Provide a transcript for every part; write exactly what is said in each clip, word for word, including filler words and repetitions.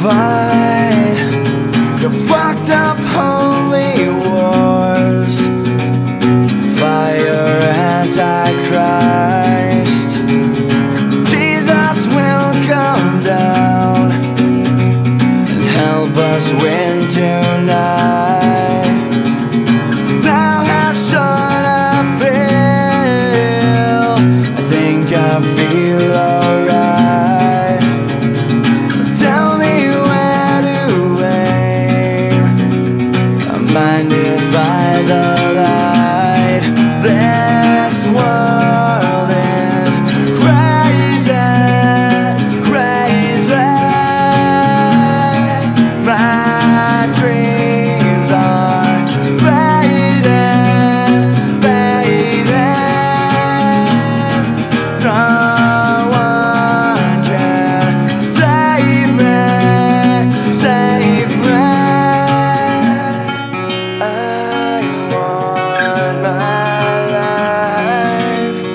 fight your fucked up holy wars. Fire Antichrist. Jesus will come down and help us win tonight. Now how should I feel? I think I feel alright. Tell me where to aim. I'm blinded by the light. This world is crazy, crazy. My dreams are fading, fading. No one can save me, save me. I want my life.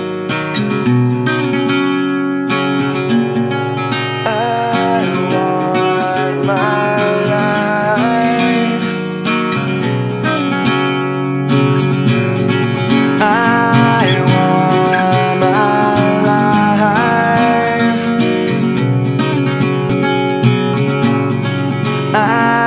I want my life. I want my life. I